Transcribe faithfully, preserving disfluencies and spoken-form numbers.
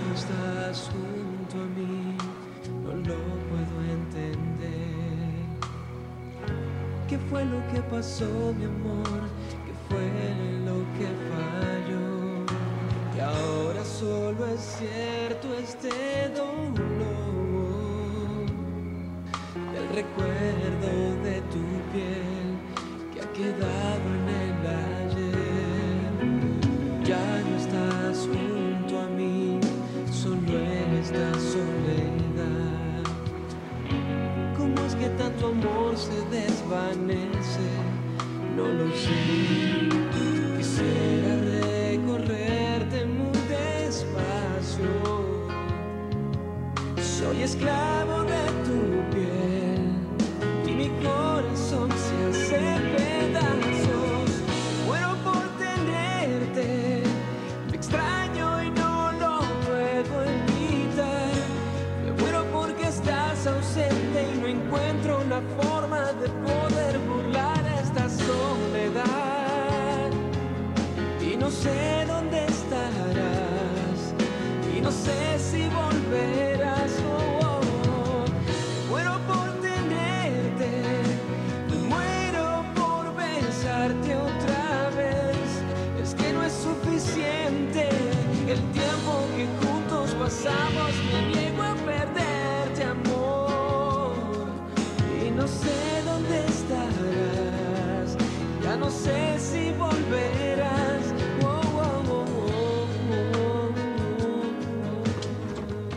no estás junto a mí, no lo puedo entender. ¿Qué fue lo que pasó, mi amor? ¿Qué fue lo que falló? Y ahora solo es cierto este dolor del recuerdo de tu piel que ha quedado en el ayer. Ya no estás junto a mí, solo en esta soledad. ¿Cómo es que tanto amor se desvanece? No lo sé. Quisiera recorrerte muy despacio. Soy esclavo de tu piel y mi corazón se hace pedazos. Muero por tenerte, te extraño y no lo puedo evitar. Me muero porque estás ausente y no encuentro una forma de poder burlar esta soledad. Y no sé dónde estarás, y no sé si volverás.